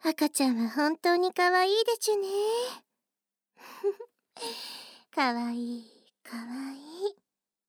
赤ちゃんは本当に可愛いでちゅね。可愛い、可愛い。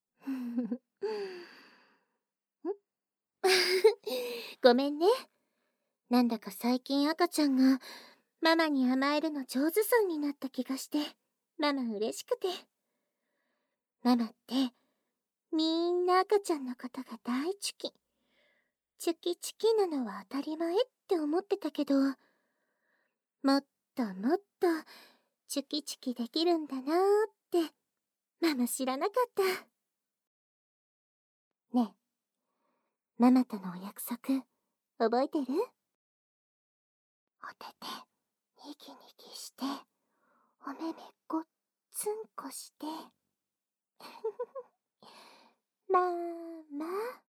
ごめんね。なんだか最近赤ちゃんがママに甘えるの上手そうになった気がして、ママ嬉しくて。ママってみんな赤ちゃんのことが大チュキ。チュキチュキなのは当たり前って思ってたけど、もっともっとチュキチュキできるんだなーってママ知らなかった。ねえ、ママとのお約束覚えてる？おててニキニキしてお目目ごっつんこしてママ。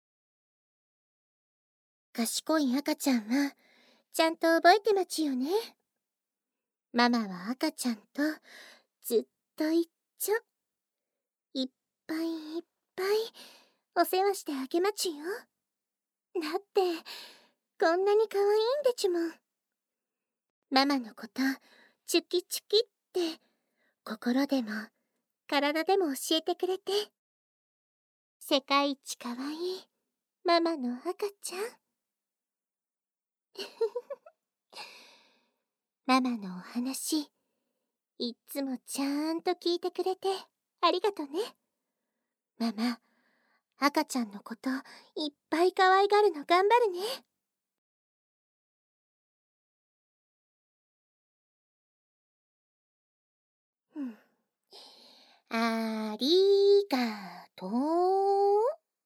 賢い赤ちゃんはちゃんと覚えてまちよね。ママは赤ちゃんとずっと一緒。いっぱいいっぱいお世話してあげまちよ。だってこんなに可愛いんでちゅもん。ママのことチュキチュキって心でも体でも教えてくれて、世界一可愛いママの赤ちゃん。ママのお話いっつもちゃんと聞いてくれてありがとね。ママ、赤ちゃんのこといっぱい可愛がるの頑張るね。うん、ありがとう。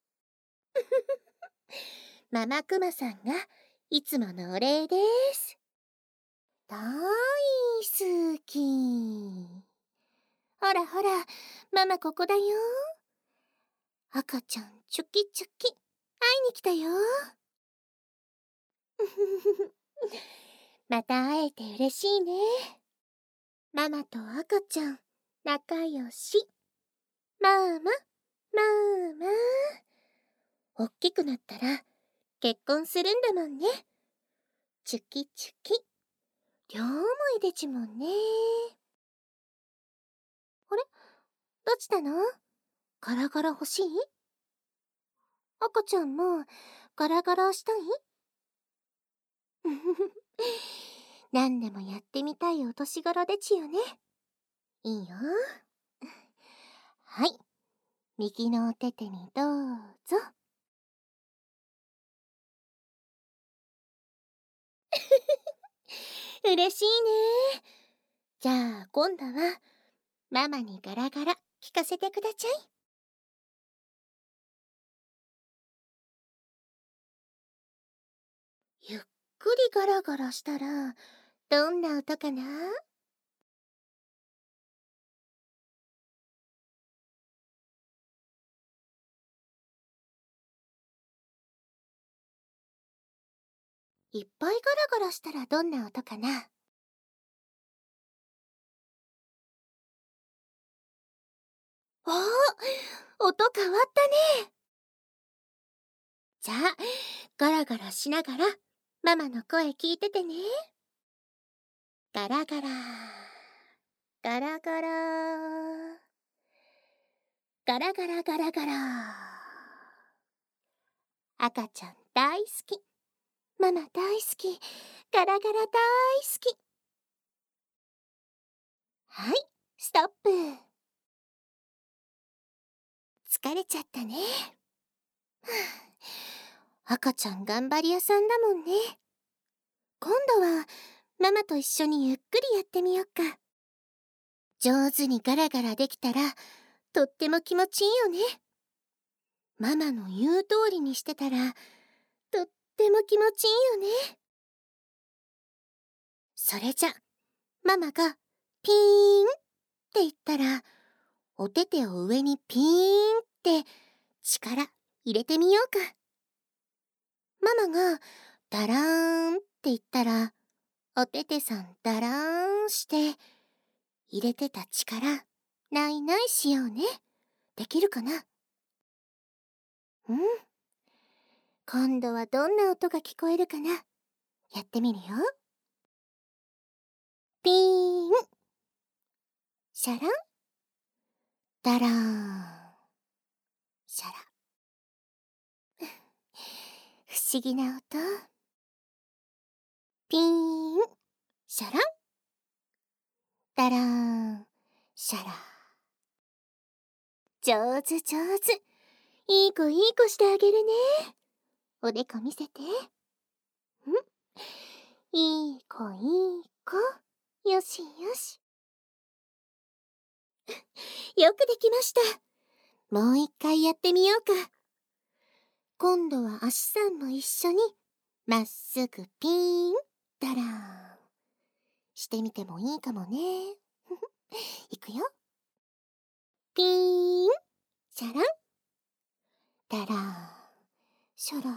ママクマさんがいつものお礼です。大好き。ほらほら、ママここだよ。赤ちゃんチュキチュキ、会いに来たよ。また会えて嬉しいね。ママと赤ちゃん仲良し。ママ、ママ。おっきくなったら結婚するんだもんね。チュキチュキ。両思いでちもんね。あれ？どうしたの？ガラガラ欲しい？赤ちゃんもガラガラしたい？何でもやってみたいお年頃でちよね。いいよ。はい。右のお手手にどうぞ。嬉しいね。じゃあ今度はママにガラガラ聞かせてくだちゃい。ゆっくりガラガラしたらどんな音かな？いっぱいガラガラしたらどんな音かな？あ、音変わったね。じゃあガラガラしながらママの声聞いててね。ガラガラガラガラガラガラガラガラ。赤ちゃん大好き。ママ大好き。ガラガラ大好き。はい、ストップ。疲れちゃったね。赤ちゃん頑張り屋さんだもんね。今度はママと一緒にゆっくりやってみよっか。上手にガラガラできたらとっても気持ちいいよね。ママの言う通りにしてたらとっても気持ちいいよね。それじゃママがピーンって言ったらお手手を上にピーンって力入れてみようか。ママがダラーンって言ったらお手手さんダラーンして入れてた力ないないしようね。できるかな？うん。今度はどんな音が聞こえるかな？やってみるよ。 ピーン、シャラン、ダラーン、シャラ。不思議な音。ピーン、シャラン、ダラーン、シャラ。上手上手。いい子いい子してあげるね。おでこ見せて。いい子いい子。よしよし。よくできました。もう一回やってみようか。今度は足さんも一緒にまっすぐピーンダラーンしてみてもいいかもね。いくよ。ピーンシャランダラーンシャラ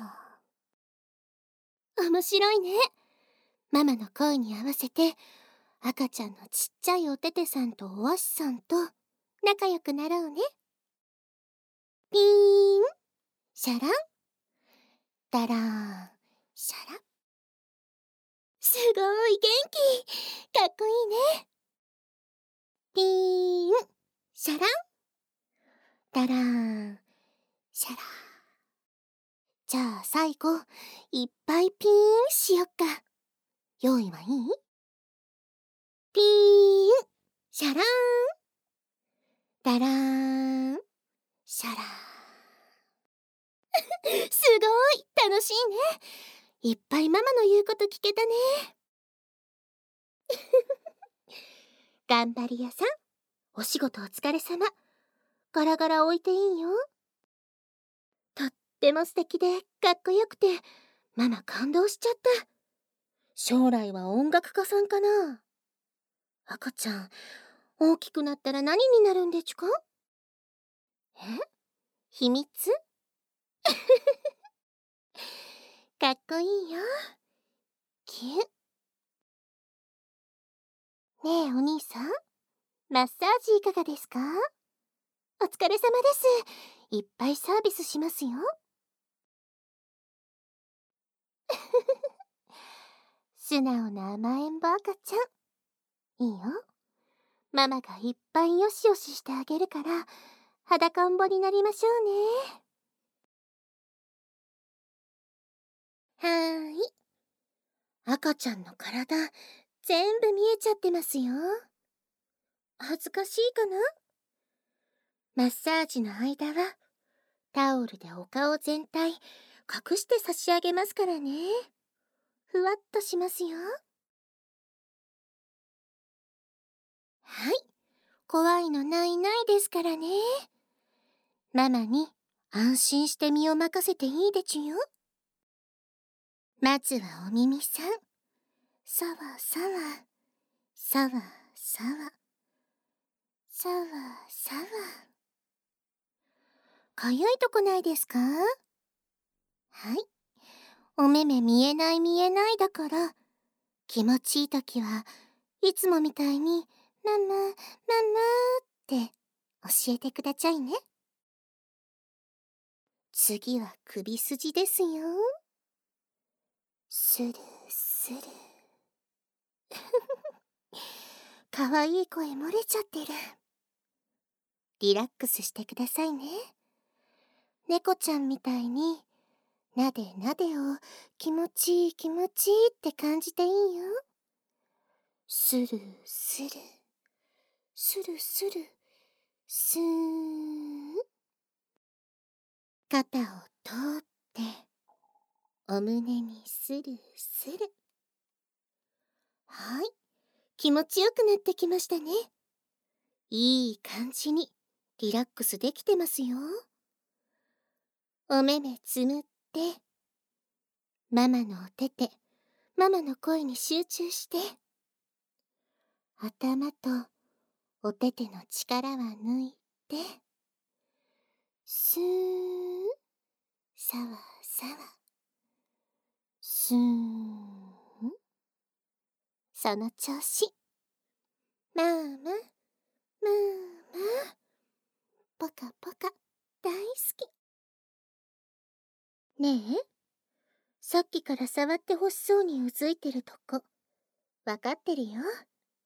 ーン。面白いね。ママの声に合わせて赤ちゃんのちっちゃいおててさんとお足さんと仲良くなろうね。ピーンシャランダラーンシャラ。すごい元気。かっこいいね。ピーンシャランダラーンシャラ。じゃあ最後いっぱいピーンしよっか。用意はいい？ピーンシャランダラーンシャラ。すごい楽しいね。いっぱいママの言うこと聞けたね。頑張り屋さん、お仕事お疲れ様。ガラガラ置いていいよ。とっても素敵でかっこよくて、ママ感動しちゃった。将来は音楽家さんかな。赤ちゃん、大きくなったら何になるんでちゅか？秘密？かっこいいよ。キュッ。ねえお兄さん、マッサージいかがですか？お疲れ様です。いっぱいサービスしますよ。素直な甘えん坊赤ちゃん。いいよ。ママがいっぱいよしよししてあげるから、裸んぼになりましょうね。はーい。赤ちゃんの体、全部見えちゃってますよ。恥ずかしいかな？マッサージの間は、タオルでお顔全体、隠して差し上げますからね。ふわっとしますよ。はい。怖いのないないですからね。ママに安心して身を任せていいでちゅよ。まずはお耳さん。さわさわ、さわさわ、さわさわ。かゆいとこないですか？はい。お目目見えない見えないだから、気持ちいいときはいつもみたいにママ、ママって教えてくだちゃいね。次は首筋ですよ。スルスル。かわいい声漏れちゃってる。リラックスしてくださいね。猫ちゃんみたいになでなでを気持ちいい気持ちいいって感じていいよ。スルスルスルスルスーン。肩を通ってお胸にスルスル。はい、気持ちよくなってきましたね。いい感じにリラックスできてますよ。お目目つむってママのお手手、ママの声に集中して、頭とお手手の力は抜いて、スーン、さわさわ、スーン。その調子。まあまあ、まあまあ、ポカポカ、大好き。ねえ、さっきから触ってほしそうにうずいてるとこ、わかってるよ。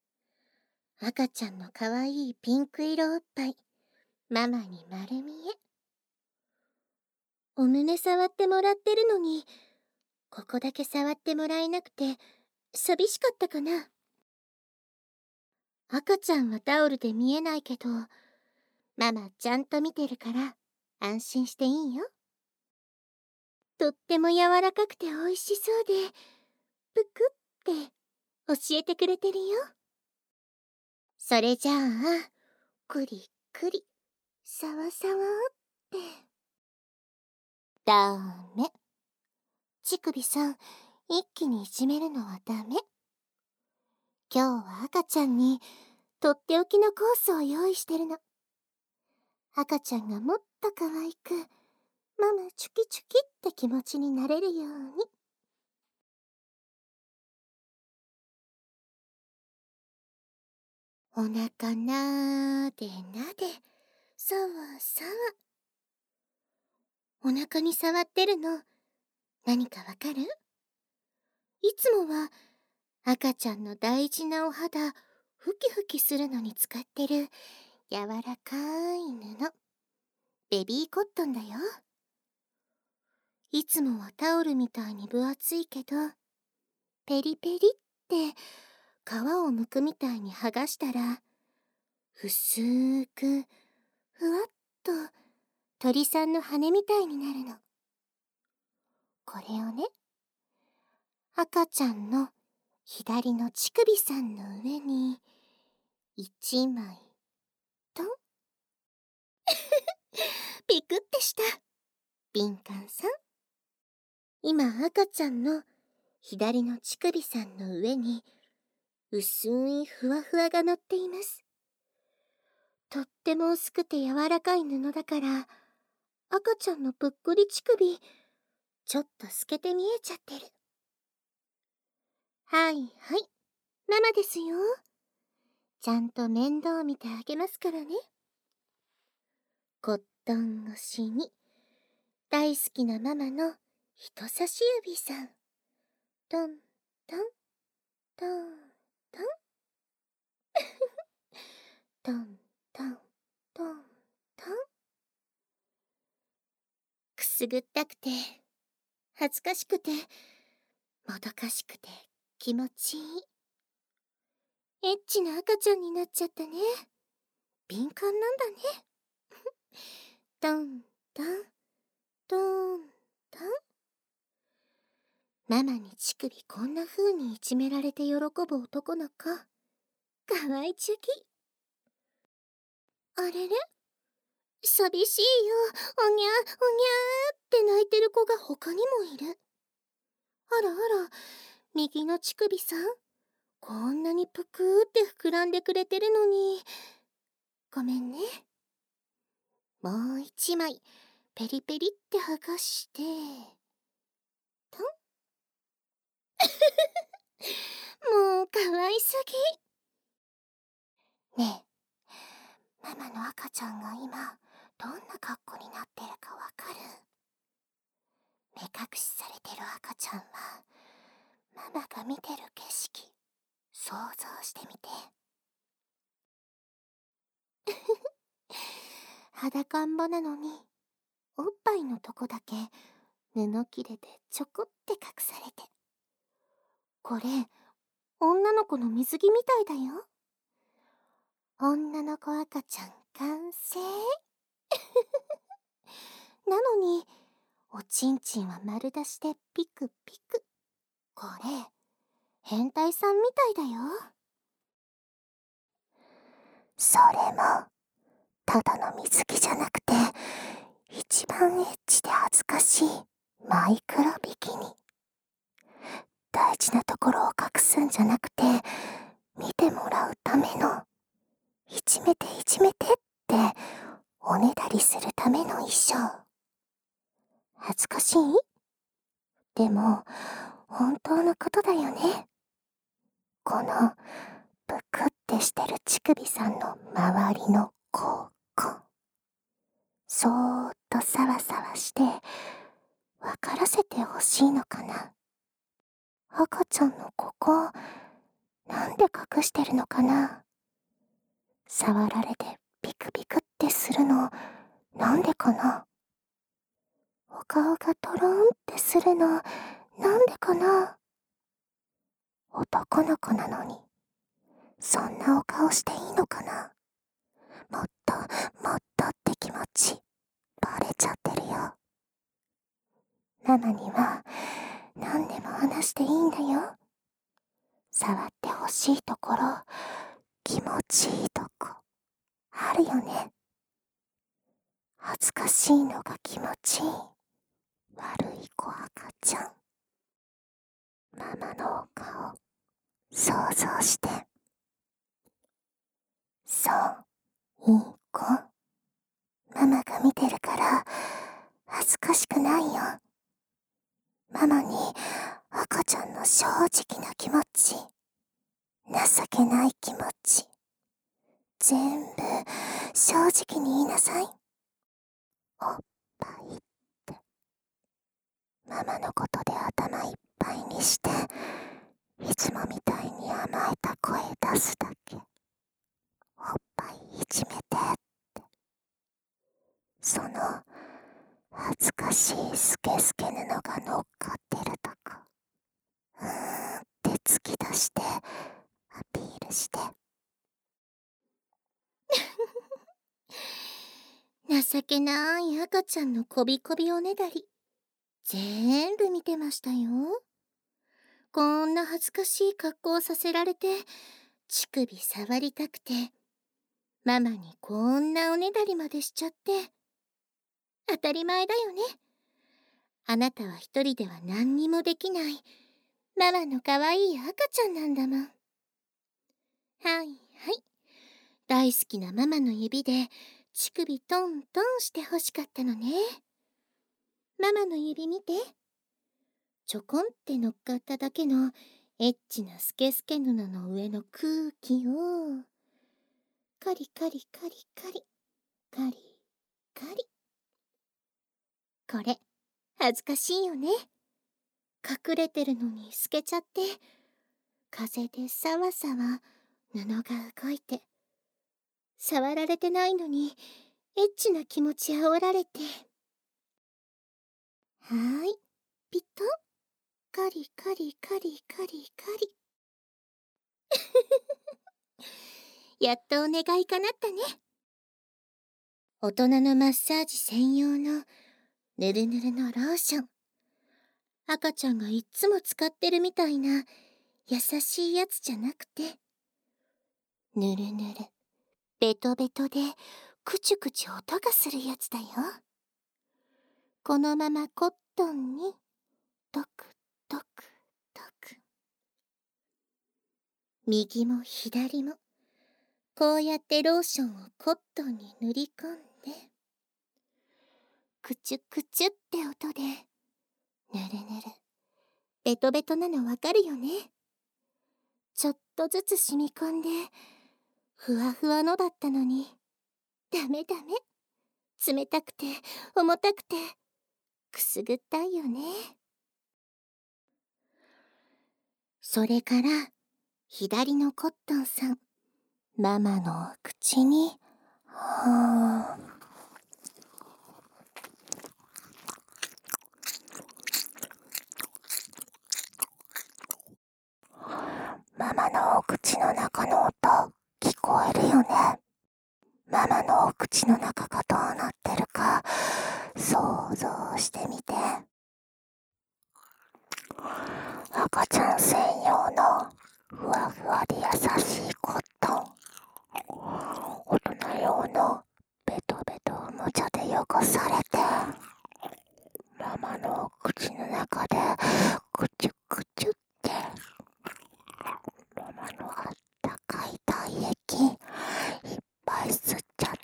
赤ちゃんのかわいいピンク色おっぱい、ママに丸見え。お胸触ってもらってるのに、ここだけ触ってもらえなくて、寂しかったかな。赤ちゃんはタオルで見えないけど、ママちゃんと見てるから安心していいよ。とっても柔らかくて美味しそうで、ぷくって教えてくれてるよ。それじゃあ、くりくり、さわさわって。ダメ。乳首さん、一気にいじめるのはダメ。今日は赤ちゃんにとっておきのコースを用意してるの。赤ちゃんがもっと可愛く、ママチュキチュキって気持ちになれるように。お腹なでなで、さわさわ。お腹に触ってるの、何かわかる？いつもは赤ちゃんの大事なお肌、ふきふきするのに使ってる柔らかい布、ベビーコットンだよ。いつもはタオルみたいに分厚いけど、ペリペリって皮を剥くみたいに剥がしたら、薄くふわっと鳥さんの羽みたいになるの。これをね、赤ちゃんの左の乳首さんの上に一枚とピクってした。敏感さん。今赤ちゃんの左の乳首さんの上に薄いふわふわが乗っています。とっても薄くて柔らかい布だから赤ちゃんのぷっくり乳首ちょっと透けて見えちゃってる。はいはい、ママですよ。ちゃんと面倒見てあげますからね。コットン越しに大好きなママの人差し指さん。トントントントントントントントン。くすぐったくて恥ずかしくてもどかしくて気持ちいい。エッチな赤ちゃんになっちゃったね。敏感なんだね。トントントントン。ママに乳首こんな風にいじめられて喜ぶ男の子、かわいちゅき。あれれ、寂しいよ、おにゃおにゃーって泣いてる子が他にもいる。あらあら、右の乳首さん、こんなにぷくーって膨らんでくれてるのに。ごめんね。もう一枚、ペリペリって剥がして、とん。もうかわいすぎ。ねえ、ママの赤ちゃんが今、どんな格好になってるかわかる？目隠しされてる赤ちゃんは、ママが見てる景色、想像してみて。裸んぼなのに、おっぱいのとこだけ布切れでちょこって隠されて。これ、女の子の水着みたいだよ。女の子赤ちゃん完成。なのに、おちんちんは丸出しでピクピク。これ、変態さんみたいだよ。それも、ただの水着じゃなくて、一番エッチで恥ずかしいマイクロビキニ。大事なところを隠すんじゃなくて、見てもらうための、いじめていじめてっておねだりするための衣装。恥ずかしい？でも本当のことだよね。このぷくってしてる乳首さんの周りのここ、そーっとサワサワして分からせてほしいのかな。赤ちゃんのここなんで隠してるのかな。 触られてピクピクってするの、なんでかな。お顔がトロンってするの、なんでかな。男の子なのに、そんなお顔していいのかな。もっともっとって気持ち、バレちゃってるよ。ママには何でも話していいんだよ。触ってほしいところ、気持ちいいとこ、あるよね。恥ずかしいのが気持ちいい。悪い子赤ちゃん。ママのお顔、想像して。そう、いい子。ママが見てるから、恥ずかしくないよ。ママに赤ちゃんの正直な気持ち、情けない気持ち、全部正直に言いなさい。おっぱいって。ママのことで頭いっぱいにして、いつもみたいに甘えた声出すだけ。おっぱいいじめてって。その恥ずかしいスケスケ布が乗っかってるとこ、って突き出してアピールして。情けない赤ちゃんのこびこびおねだり、全部見てましたよ。こんな恥ずかしい格好をさせられて、乳首触りたくて、ママにこんなおねだりまでしちゃって。当たり前だよね。あなたは一人では何にもできない、ママの可愛い赤ちゃんなんだもん。はいはい。大好きなママの指で乳首トントンしてほしかったのね。ママの指見て。ちょこんって乗っかっただけのエッチなスケスケ布の上の空気を、カリカリカリカリ、カリカリ。これ、恥ずかしいよね。隠れてるのに透けちゃって、風でさわさわ布が動いて、触られてないのにエッチな気持ち煽られて。はーい、ピトン、カリカリカリカリカリ。やっとお願いかなったね。大人のマッサージ専用のぬるぬるのローション。赤ちゃんがいっつも使ってるみたいな優しいやつじゃなくて、ぬるぬる、ベトベトでクチュクチュ音がするやつだよ。このままコットンにトクトクトク。右も左もこうやってローションをコットンに塗り込んで、クチュクチュって音で、ぬるぬる、ベトベトなのわかるよね。ちょっとずつ染み込んで、ふわふわのだったのに、ダメダメ。冷たくて、重たくて、くすぐったいよね。それから、左のコットンさん、ママの口に、ママのお口の中の音、聞こえるよね。ママのお口の中がどうなってるか、想像してみて。赤ちゃん専用のふわふわで優しいコットン。大人用のベトベトおもちゃで汚されて、ママのお口の中でクチュクチュって、ママのあったかい体液いっぱい吸っちゃって、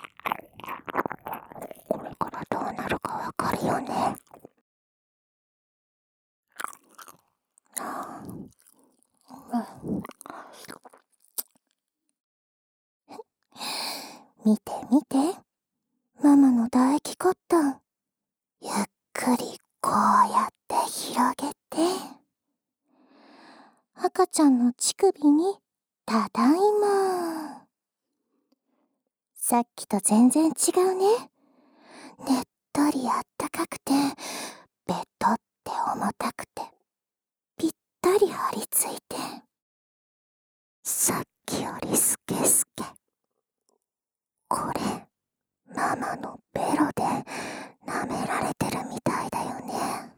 これからどうなるかわかるよね。見て見て、ママの唾液コットン。ゆっくりこうやって広げて、赤ちゃんの乳首にただいま。 さっきと全然違うね。ねっとりあったかくて、ベトって重たくて、ぴったり張り付いて、さっきよりスケスケ。これ、ママのベロで舐められてるみたいだよね。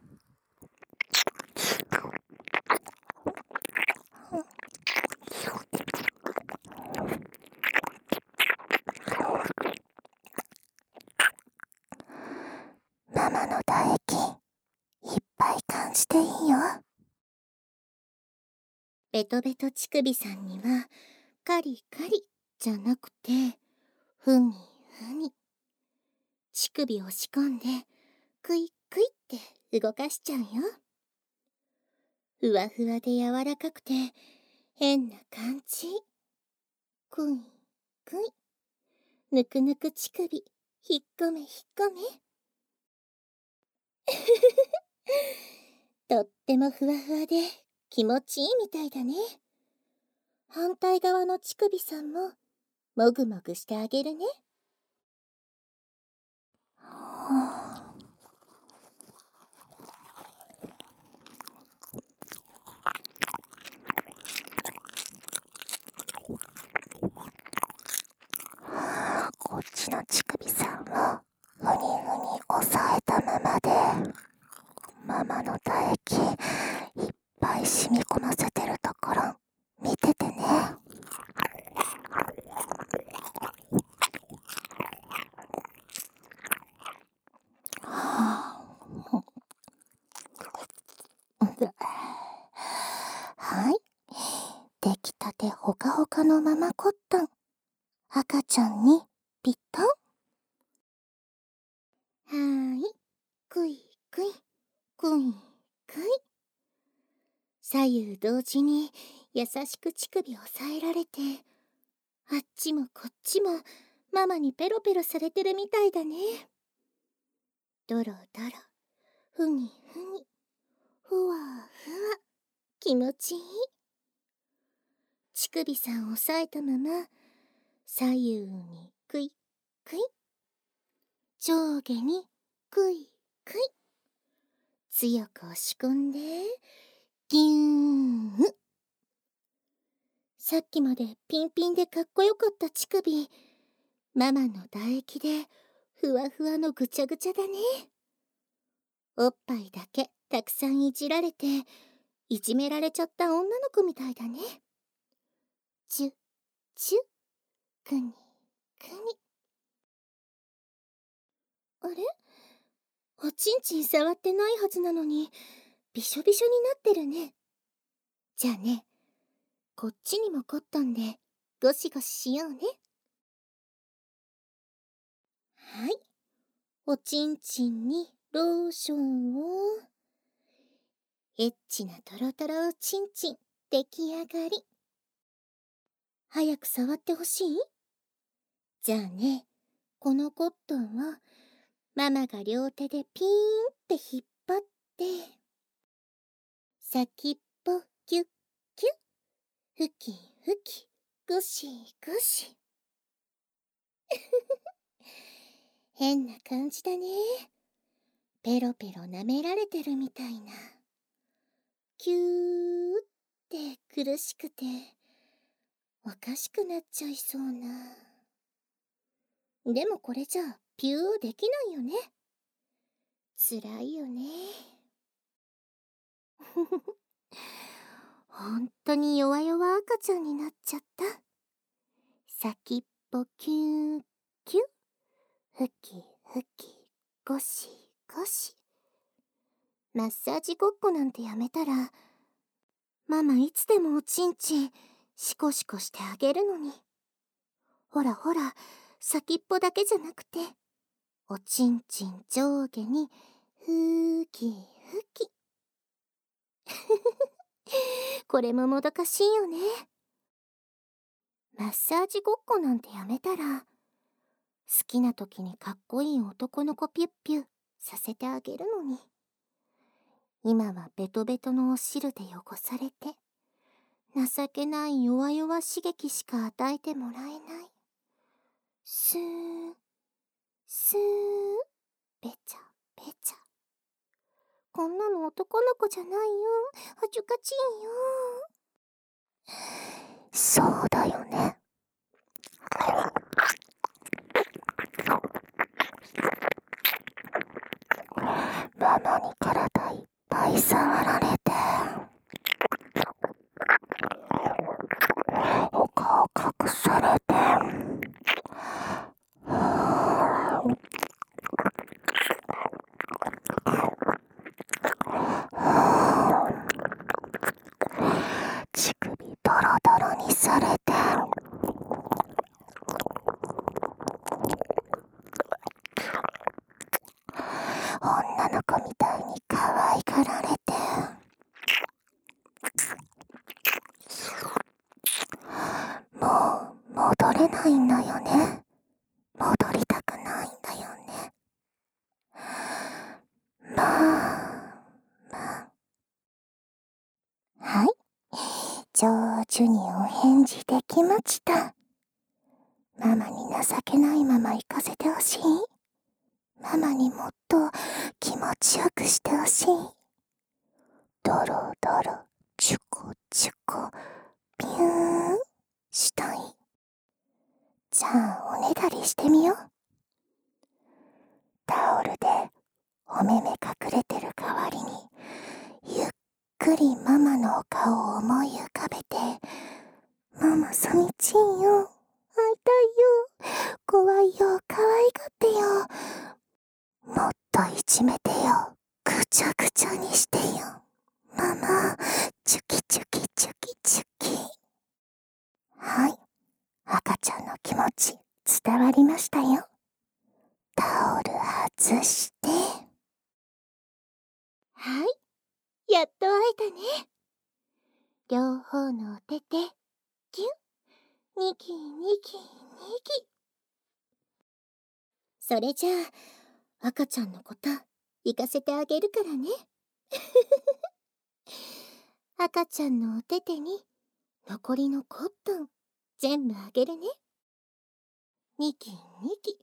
ママの唾液、いっぱい感じていいよ。ベトベト乳首さんには、カリカリじゃなくて、ふみふみ。乳首押し込んで、クイクイって動かしちゃうよ。ふわふわで柔らかくて、変な感じ。クイクイ。ぬくぬく乳首、引っ込め引っ込め。とってもふわふわで気持ちいいみたいだね。反対側の乳首さんももぐもぐしてあげるね。こっちの乳首さんをふにふに押さえたままで、ママの唾液いっぱい染み込ませてるところ見ててね。はい、出来たてほかほかのママコットン、赤ちゃんにぴったん。はーい、くいくいくいくい。左右同時に優しく乳首を押さえられて、あっちもこっちもママにペロペロされてるみたいだね。ドロドロ、ふにふに、ふわふわ、気持ちいい。乳首さん押さえたまま、左右にクイクイ、上下にクイクイ。強く押し込んで、ギューン。さっきまでピンピンでかっこよかった乳首、ママの唾液でふわふわのぐちゃぐちゃだね。おっぱいだけたくさんいじられて、いじめられちゃった女の子みたいだね。チュッチュッ、くにくに。あれ？おちんちん触ってないはずなのに、びしょびしょになってるね。じゃあね、こっちにもコットンでゴシゴシしようね。はい。おちんちんにローションを。エッチなトロトロおちんちん出来上がり。早く触ってほしい？じゃあね、このコットンをママが両手でピーンって引っ張って、先っぽキュッキュッ、ふきふき、ゴシゴシ。変な感じだね。ペロペロ舐められてるみたいな。キューって苦しくて、おかしくなっちゃいそうな。でもこれじゃピューできないよね。つらいよね。ほんとに弱々赤ちゃんになっちゃった。先っぽキューキュッ、ふきふき、ゴシゴシ。マッサージごっこなんてやめたら、ママいつでもおちんちんシコシコしてあげるのに。ほらほら、先っぽだけじゃなくて、おちんちん上下にふきふき。これももどかしいよね。マッサージごっこなんてやめたら、好きな時にかっこいい男の子ピュッピュさせてあげるのに。今はベトベトのお汁で汚されて、情けない弱々刺激しか与えてもらえない。 スー、スー、べちゃべちゃ。こんなの男の子じゃないよ。恥ずかしいよ。そうだよね。ママに体いっぱい触られて、お顔隠されて、乳首ドロドロにされて、女の子みたいに可愛がられて、もう戻れないんだよね。戻りたくないんだよね。はい、上手にお返事できました。ママに情けないまま行かせてほしい。ママにもっと気持ちよくしてほしい。ドロドロ、チュコチュコ、ピューンしたい。じゃあおねだりしてみよう。タオルでお目目隠れてる代わりに、ゆっくりママのお顔を思い浮かべて、ママ寂しいよ、会いたいよ、怖いよ、可愛がってよ、もっといじめてよ、ぐちゃぐちゃにしてよ、ママ、チュキチュキチュキチュキ。はい、赤ちゃんの気持ち伝わりましたよ。タオル外して。はい、やっと会えたね。両方のお手手、キュン、ニキニキニキ。それじゃあ、赤ちゃんのこと行かせてあげるからね。赤ちゃんのお手手に残りのコットン全部あげるね。ニキニキ。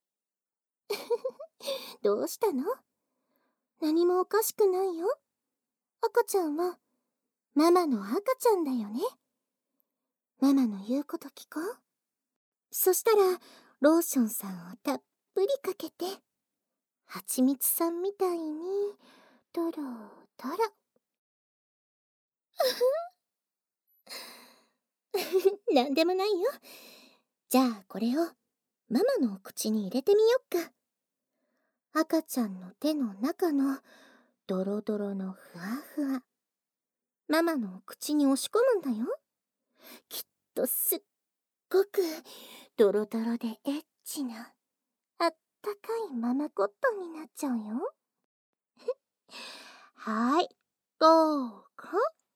どうしたの？何もおかしくないよ。赤ちゃんはママの赤ちゃんだよね。ママの言うこと聞こう。そしたらローションさんをたっぷりかけて、はちみつさんみたいにドロドロ。なんでもないよ。じゃあこれをママのお口に入れてみよっか。赤ちゃんの手の中のドロドロのふわふわ、ママのお口に押し込むんだよ。きっとすっごくドロドロでエッチなあったかいママコットンになっちゃうよ。はい、どうか。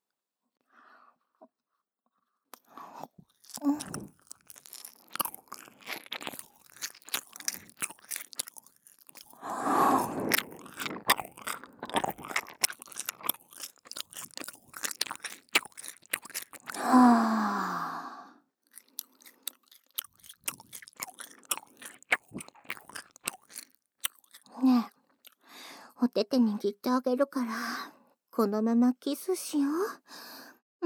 ねえ、お手手握ってあげるから、このままキスしよう。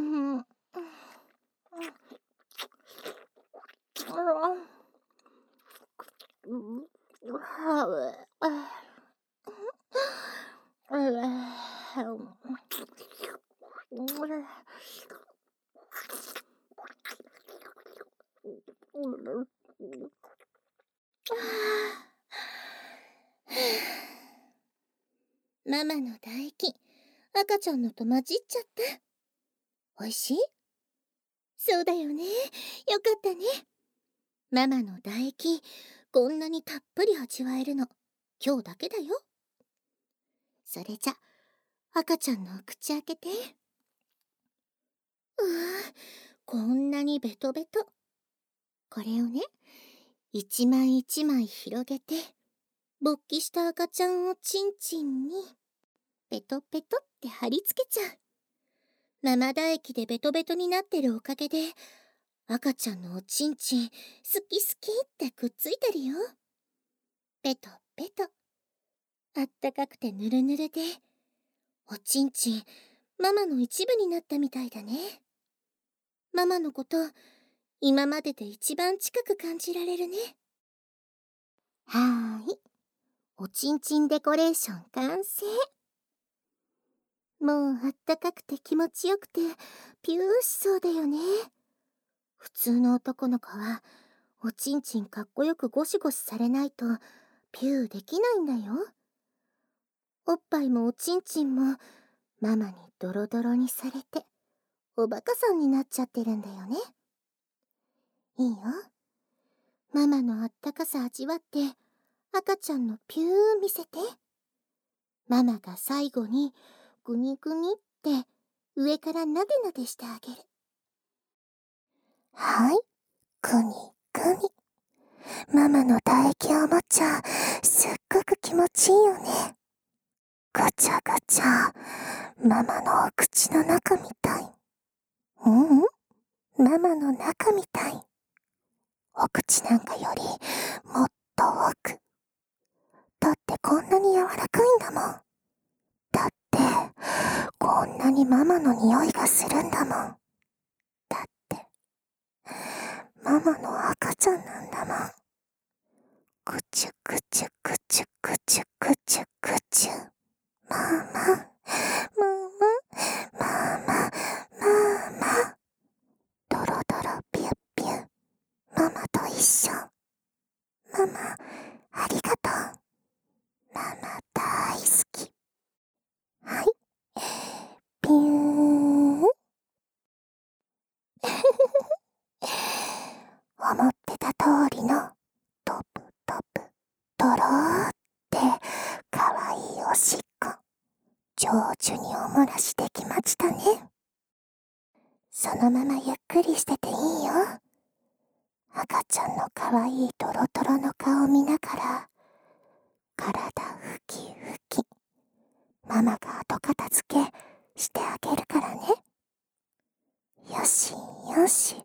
ママの唾液、赤ちゃんのと混じっちゃった。おいしい？そうだよね。よかったね。ママの唾液、こんなにたっぷり味わえるの、今日だけだよ。それじゃ、赤ちゃんのお口開けて。うわぁ、こんなにベトベト。これをね、一枚一枚広げて、勃起した赤ちゃんをチンチンに、ペトペトって貼り付けちゃう。ママ唾液でベトベトになってるおかげで、 赤ちゃんのおちんちん、好き好きってくっついてるよ。ペトペト。あったかくてぬるぬるで、おちんちん、ママの一部になったみたいだね。ママのこと、今までで一番近く感じられるね。はーい。おちんちんデコレーション完成。もうあったかくて気持ちよくて、ピューしそうだよね。普通の男の子は、おちんちんかっこよくゴシゴシされないと、ピューできないんだよ。おっぱいもおちんちんも、ママにドロドロにされて、おバカさんになっちゃってるんだよね。いいよ。ママのあったかさ味わって、赤ちゃんのピュー見せて。ママが最後に、グニグニって上からなでなでしてあげる。はい、グニグニ。ママの唾液おもちゃ、すっごく気持ちいいよね。ガチャガチャ、ママのお口の中みたい。ママの中みたい。お口なんかよりもっと奥。だってこんなに柔らかいんだもん。だってこんなにママの匂いがするんだもん。だってママの赤ちゃんなんだもん。ぐちゅぐちゅぐちゅぐちゅぐちゅぐちゅ。ママ、ママ、ママ、ママ。ドロドロピュッピュ。ママと一緒。ママ、ありがとう。ママ大好き。はい。ピューン。思ってた通りのトプトプ、ドローってかわいいおしっこ。上手におもらしできましたね。そのままゆっくりしてていいよ。赤ちゃんのかわいいトロトロの顔見ながら、体ふきふき。ママが後片付けしてあげるからね。よしよし。